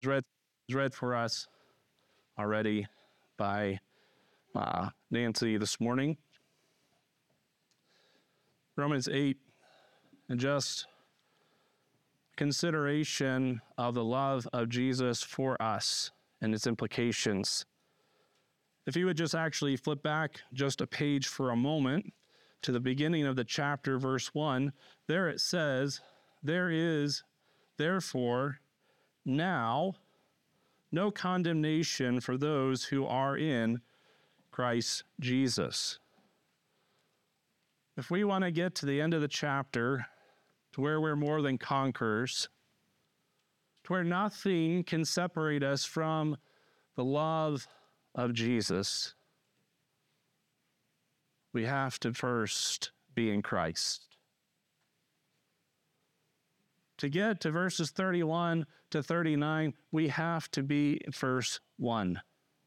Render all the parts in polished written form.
read for us already by Nancy this morning. Romans 8, and just consideration of the love of Jesus for us and its implications. If you would just actually flip back just a page for a moment to the beginning of the chapter, verse 1, there it says, "There is therefore now no condemnation for those who are in Christ Jesus." If we want to get to the end of the chapter, to where we're more than conquerors, to where nothing can separate us from the love of Jesus, we have to first be in Christ. To get to verses 31 to 39, we have to be in verse 1.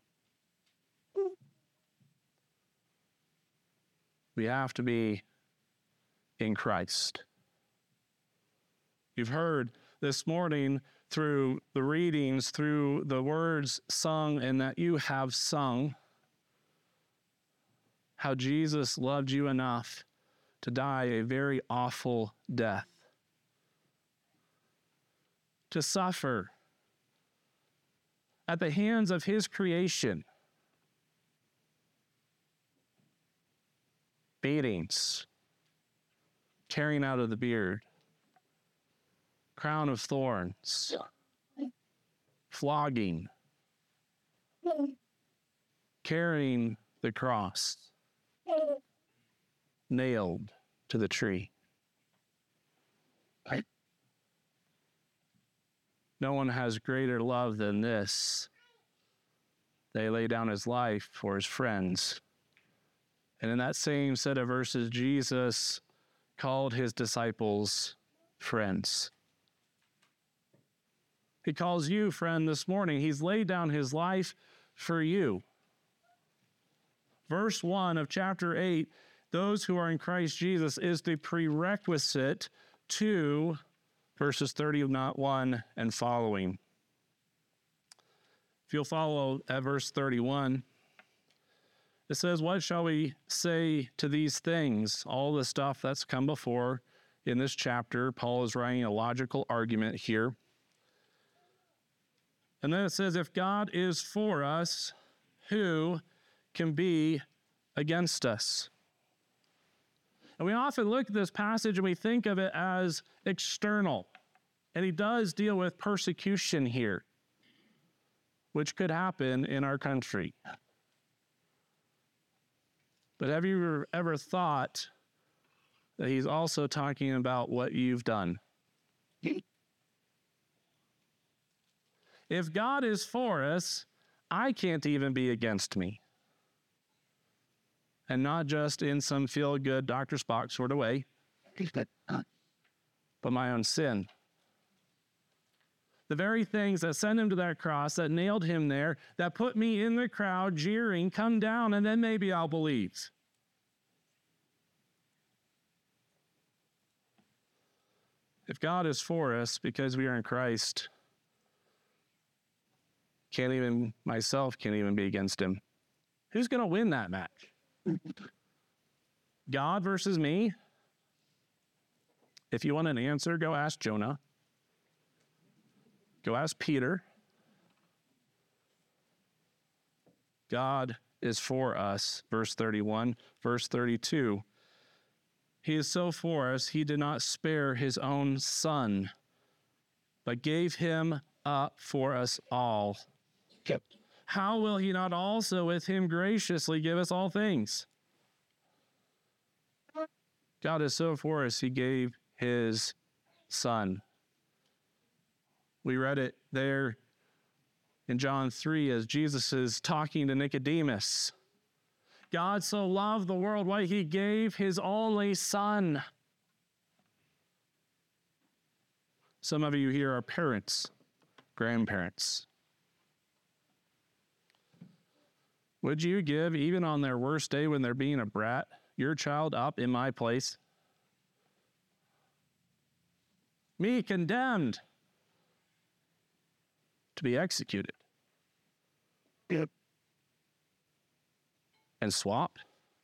We have to be in Christ. You've heard this morning through the readings, through the words sung and that you have sung, how Jesus loved you enough to die a very awful death, to suffer at the hands of his creation, beatings, tearing out of the beard, crown of thorns, flogging, carrying the cross, nailed to the tree. No one has greater love than this. They lay down his life for his friends. And in that same set of verses, Jesus called his disciples friends. He calls you friend this morning. He's laid down his life for you. Verse 1 of chapter 8, those who are in Christ Jesus, is the prerequisite to verses 31 and following. If you'll follow at verse 31, it says, "What shall we say to these things?" All the stuff that's come before in this chapter. Paul is writing a logical argument here. And then it says, "If God is for us, who can be against us?" And we often look at this passage and we think of it as external. And he does deal with persecution here, which could happen in our country. But have you ever thought that he's also talking about what you've done? If God is for us, I can't even be against me. And not just in some feel-good Dr. Spock sort of way, but my own sin. The very things that sent him to that cross, that nailed him there, that put me in the crowd jeering, "Come down and then maybe I'll believe." If God is for us because we are in Christ, myself can't even be against him. Who's going to win that match? God versus me? If you want an answer, go ask Jonah. Go ask Peter. God is for us, verse 31. Verse 32, "He is so for us, he did not spare his own son, but gave him up for us all. How will he not also with him graciously give us all things?" God is so for us, he gave his son. We read it there in John 3 as Jesus is talking to Nicodemus. God so loved the world, why he gave his only son. Some of you here are parents, grandparents. Would you give, even on their worst day when they're being a brat, your child up in my place? Me condemned. to be executed. Yep. And swapped?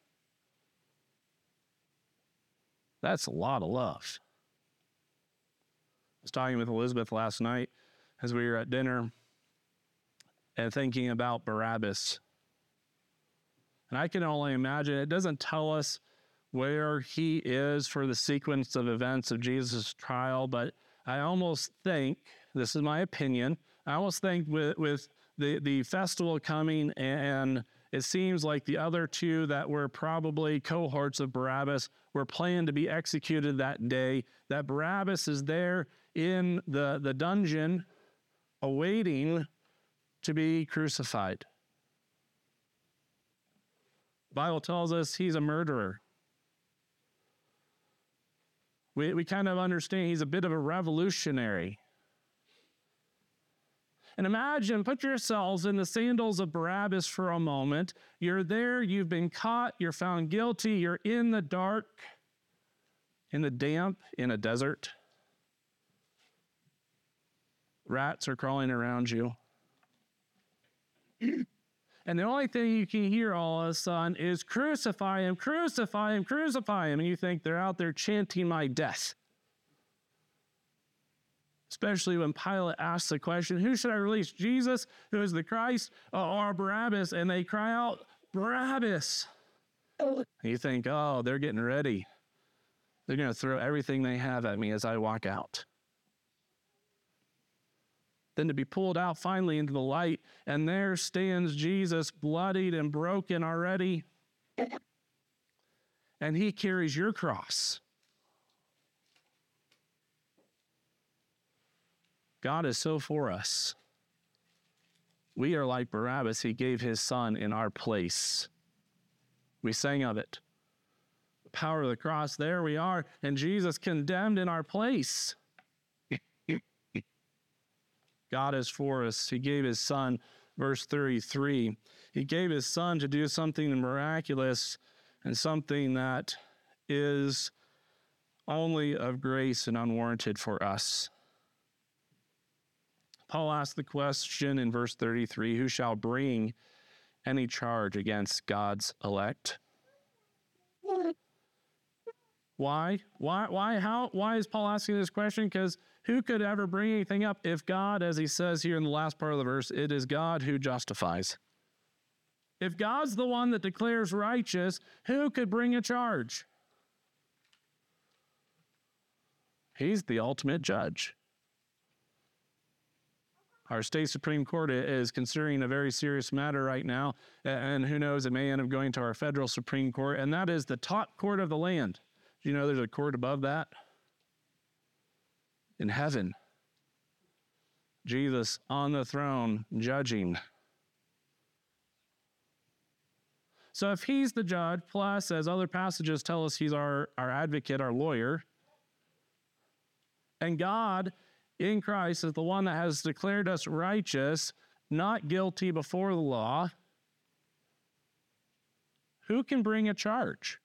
That's a lot of love. I was talking with Elizabeth last night as we were at dinner and thinking about Barabbas. And I can only imagine, it doesn't tell us where he is for the sequence of events of Jesus' trial, but I almost think, this is my opinion, I almost think with the festival coming, and it seems like the other two that were probably cohorts of Barabbas were planned to be executed that day, that Barabbas is there in the dungeon awaiting to be crucified. The Bible tells us he's a murderer. We kind of understand he's a bit of a revolutionary. And imagine, put yourselves in the sandals of Barabbas for a moment. You're there, you've been caught, you're found guilty, you're in the dark, in the damp, in a desert. Rats are crawling around you. And the only thing you can hear all of a sudden is crucify him, crucify him, crucify him. And you think they're out there chanting my death. Especially when Pilate asks the question, who should I release, Jesus, who is the Christ, or Barabbas? And they cry out, Barabbas. And you think, oh, they're getting ready. They're going to throw everything they have at me as I walk out. Then to be pulled out finally into the light, and there stands Jesus, bloodied and broken already. And he carries your cross. God is so for us. We are like Barabbas. He gave his son in our place. We sang of it. The power of the cross, there we are, and Jesus condemned in our place. God is for us. He gave his son, verse 33. He gave his son to do something miraculous and something that is only of grace and unwarranted for us. Paul asked the question in verse 33, who shall bring any charge against God's elect? Why? Why is Paul asking this question? Because who could ever bring anything up if God, as he says here in the last part of the verse, it is God who justifies. If God's the one that declares righteous, who could bring a charge? He's the ultimate judge. Our state Supreme Court is considering a very serious matter right now, and who knows, it may end up going to our federal Supreme Court, and that is the top court of the land. Do you know there's a court above that? In heaven. Jesus on the throne, judging. So if he's the judge, plus, as other passages tell us, he's our advocate, our lawyer, and God in Christ is the one that has declared us righteous, not guilty before the law, who can bring a charge?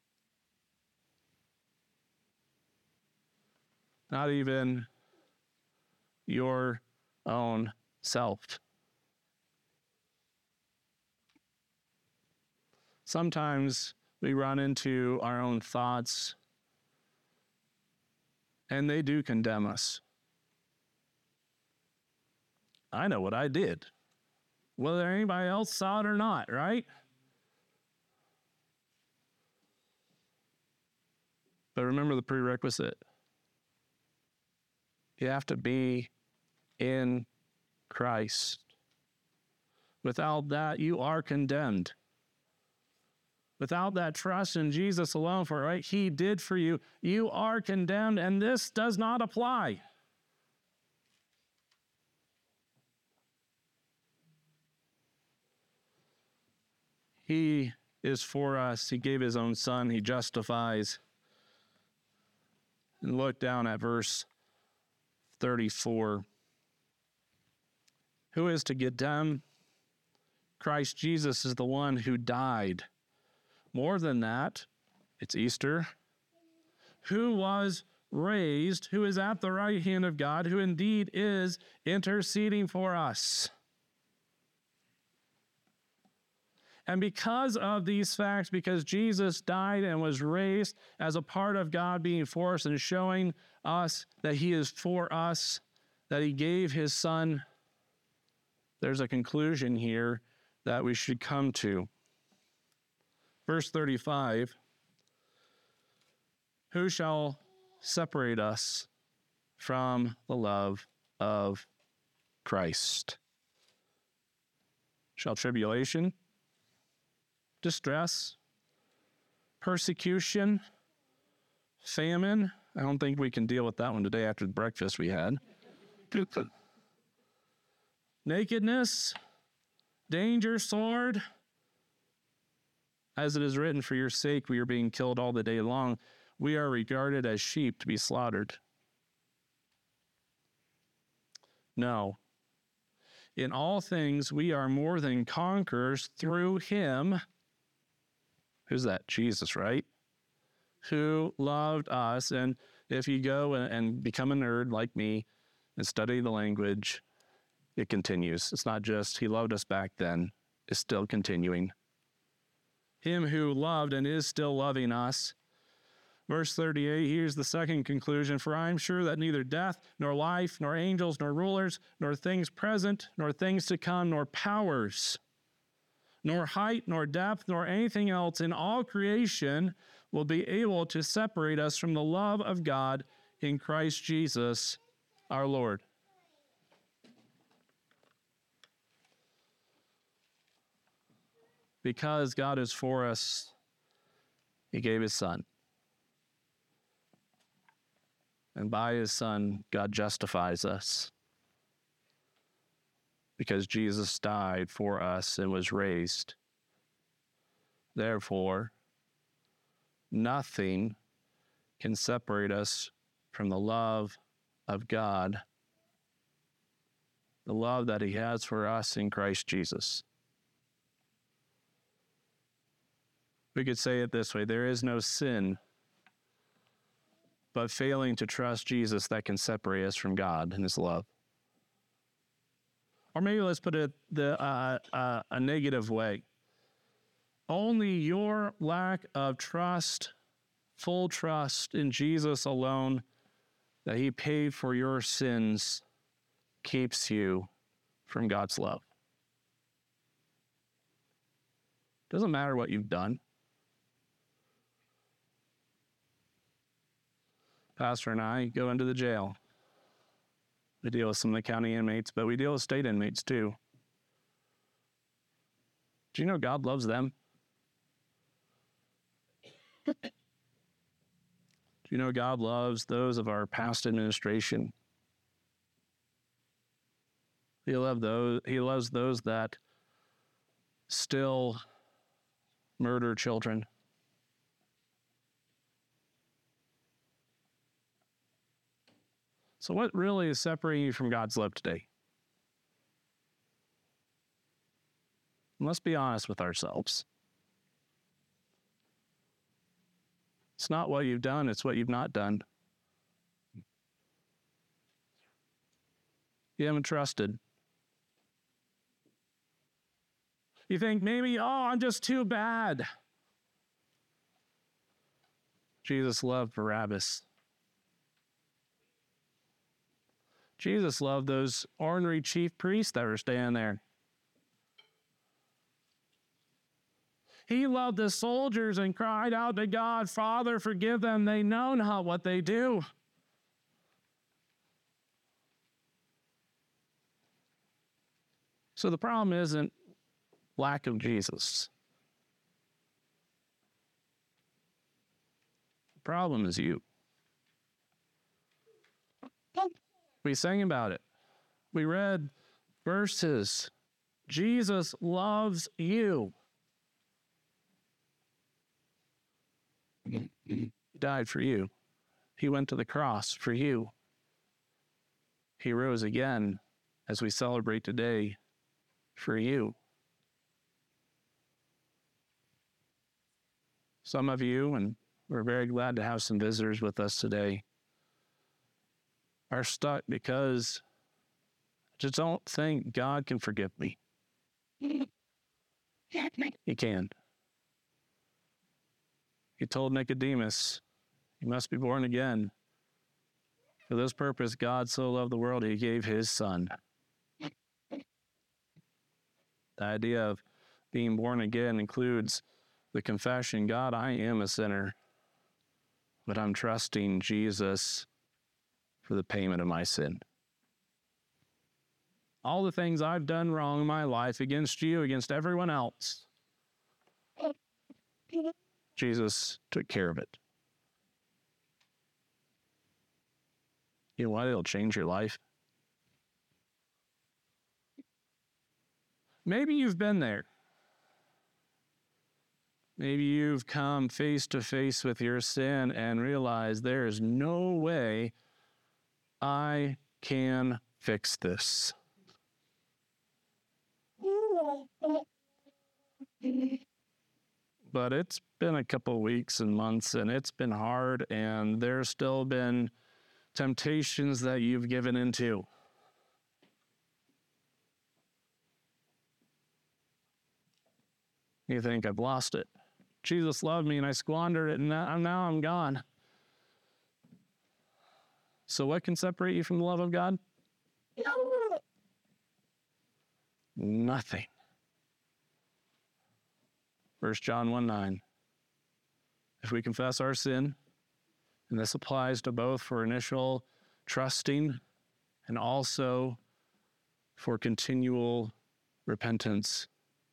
Not even your own self. Sometimes we run into our own thoughts, and they do condemn us. I know what I did, whether anybody else saw it or not, right? But remember the prerequisite. You have to be in Christ. Without that, you are condemned. Without that trust in Jesus alone for what he did for you, you are condemned, and this does not apply. He is for us. He gave his own son. He justifies. And look down at verse 34. Who is to condemn? Christ Jesus is the one who died. More than that, it's Easter. Who was raised, who is at the right hand of God, who indeed is interceding for us. And because of these facts, because Jesus died and was raised as a part of God being for us and showing us that he is for us, that he gave his son, there's a conclusion here that we should come to. Verse 35, who shall separate us from the love of Christ? Shall tribulation, distress, persecution, famine? I don't think we can deal with that one today after the breakfast we had. Nakedness, danger, sword. As it is written, for your sake we are being killed all the day long. We are regarded as sheep to be slaughtered. No. In all things we are more than conquerors through him. Who's that? Jesus, right? Who loved us. And if you go and become a nerd like me and study the language, it continues. It's not just he loved us back then. It's still continuing. Him who loved and is still loving us. Verse 38, here's the second conclusion. For I am sure that neither death, nor life, nor angels, nor rulers, nor things present, nor things to come, nor powers, nor height, nor depth, nor anything else in all creation will be able to separate us from the love of God in Christ Jesus our Lord. Because God is for us, he gave his son. And by his son, God justifies us. Because Jesus died for us and was raised. Therefore, nothing can separate us from the love of God, the love that he has for us in Christ Jesus. We could say it this way: there is no sin but failing to trust Jesus that can separate us from God and his love. Or maybe let's put it a negative way. Only your lack of trust, full trust in Jesus alone, that he paid for your sins, keeps you from God's love. Doesn't matter what you've done. Pastor and I go into the jail. We deal with some of the county inmates, but we deal with state inmates too. Do you know God loves them? Do you know God loves those of our past administration? He loves those that still murder children. So what really is separating you from God's love today? Let's be honest with ourselves. It's not what you've done, it's what you've not done. You haven't trusted. You think maybe, I'm just too bad. Jesus loved Barabbas. Jesus loved those ornery chief priests that were standing there. He loved the soldiers and cried out to God, Father, forgive them. They know not what they do. So the problem isn't lack of Jesus. The problem is you. We sang about it. We read verses. Jesus loves you. He died for you. He went to the cross for you. He rose again, as we celebrate today, for you. Some of you, and we're very glad to have some visitors with us today, are stuck because I just don't think God can forgive me. He can. He told Nicodemus, you must be born again. For this purpose, God so loved the world, he gave his son. The idea of being born again includes the confession, God, I am a sinner, but I'm trusting Jesus for the payment of my sin. All the things I've done wrong in my life against you, against everyone else, Jesus took care of it. You know what? It'll change your life. Maybe you've been there. Maybe you've come face to face with your sin and realized there is no way I can fix this. But it's been a couple of weeks and months, and it's been hard, and there's still been temptations that you've given into. You think, I've lost it. Jesus loved me, and I squandered it, and now I'm gone. So what can separate you from the love of God? Nothing. 1 John 1:9. If we confess our sin, and this applies to both for initial trusting and also for continual repentance.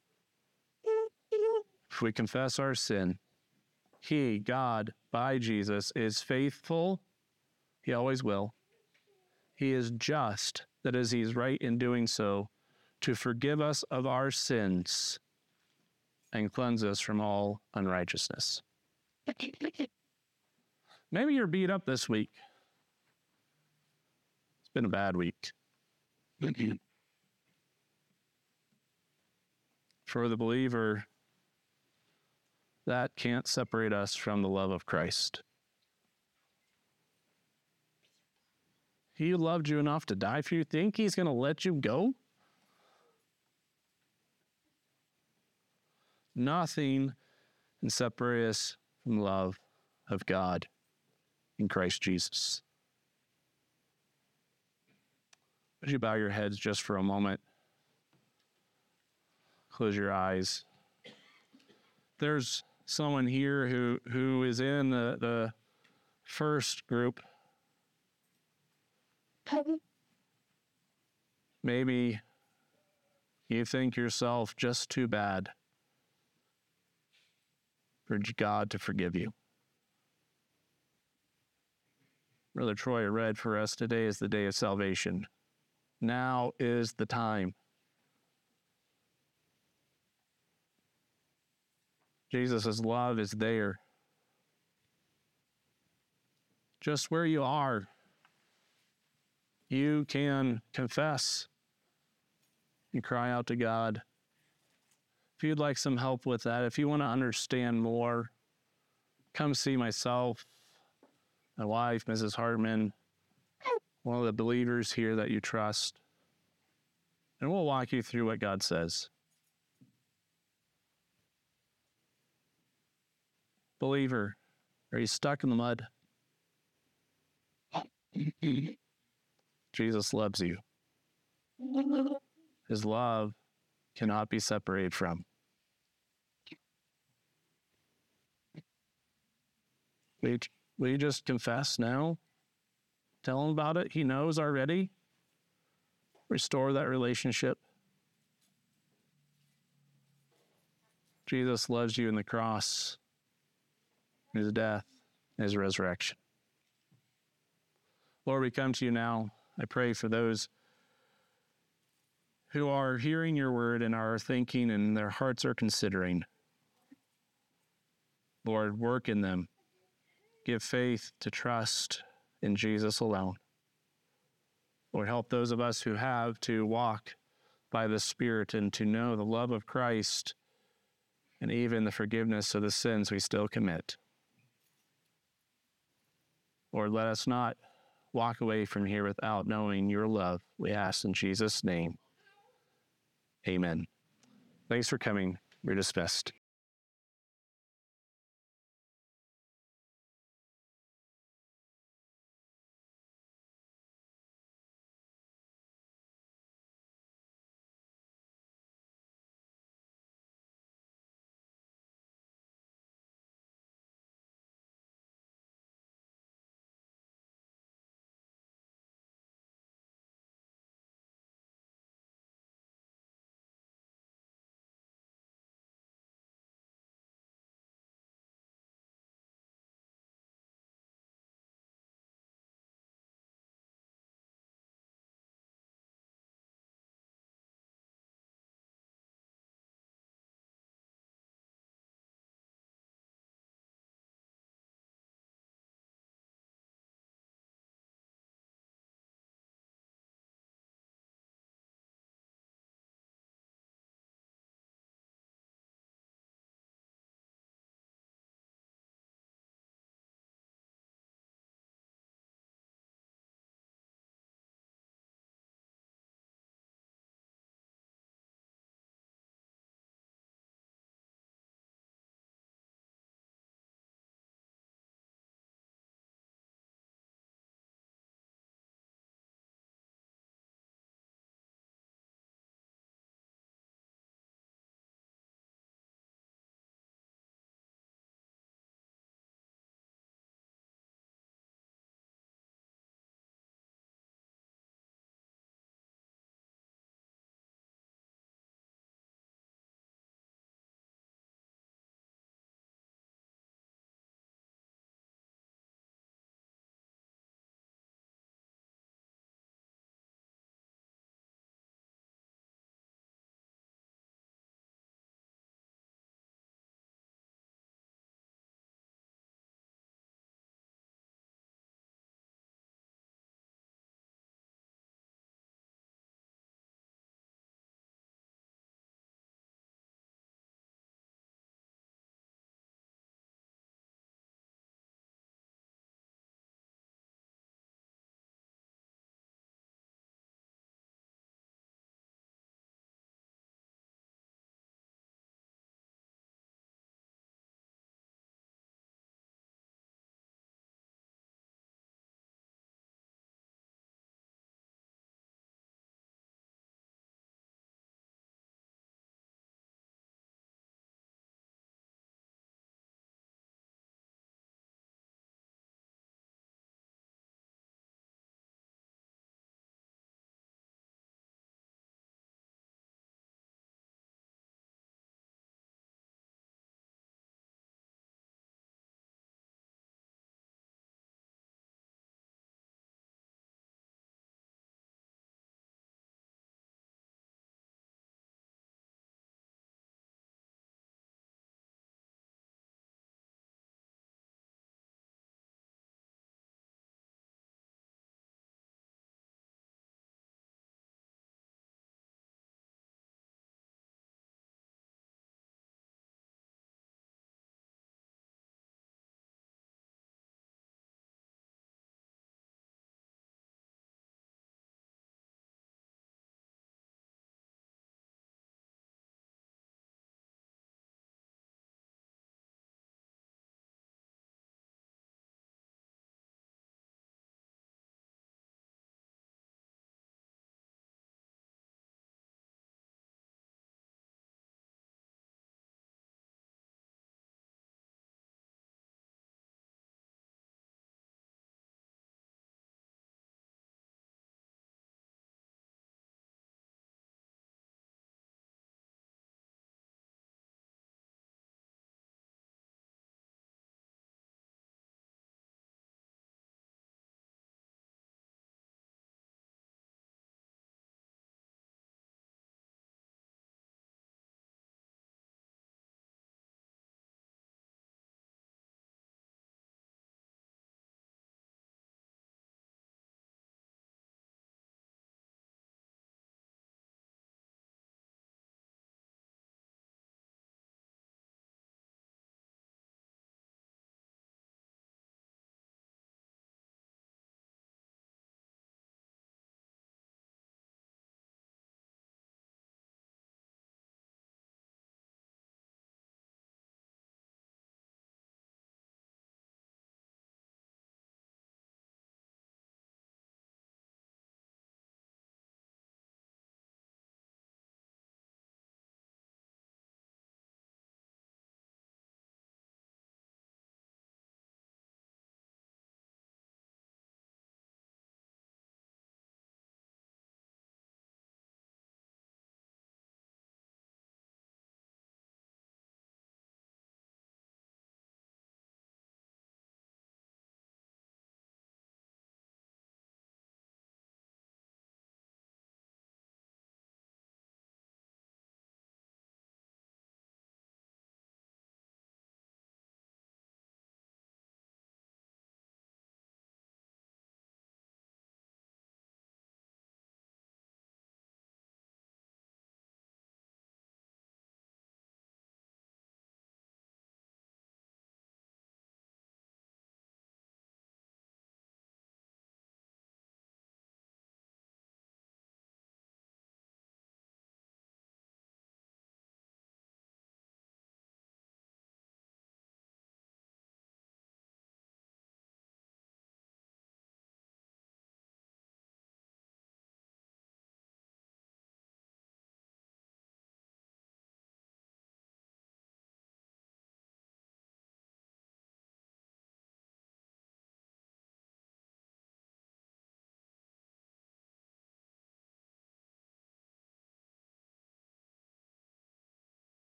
If we confess our sin, he, God, by Jesus, is faithful. He always will. He is just, that is, he's right in doing so, to forgive us of our sins and cleanse us from all unrighteousness. Maybe you're beat up this week. It's been a bad week. For the believer, that can't separate us from the love of Christ. He loved you enough to die for you. Think he's going to let you go? Nothing can separate us from the love of God in Christ Jesus. Would you bow your heads just for a moment? Close your eyes. There's someone here who is in the first group. Maybe you think yourself just too bad for God to forgive you. Brother Troy read for us, today is the day of salvation. Now is the time. Jesus' love is there. Just where you are, you can confess and cry out to God. If you'd like some help with that, if you want to understand more, come see myself, my wife, Mrs. Hartman, one of the believers here that you trust, and we'll walk you through what God says. Believer, are you stuck in the mud? Jesus loves you. His love cannot be separated from. Will you just confess now? Tell him about it. He knows already. Restore that relationship. Jesus loves you in the cross, his death, his resurrection. Lord, we come to you now. I pray for those who are hearing your word and are thinking and their hearts are considering. Lord, work in them. Give faith to trust in Jesus alone. Lord, help those of us who have to walk by the Spirit and to know the love of Christ and even the forgiveness of the sins we still commit. Lord, let us not walk away from here without knowing your love. We ask in Jesus' name. Amen. Thanks for coming. We're dismissed.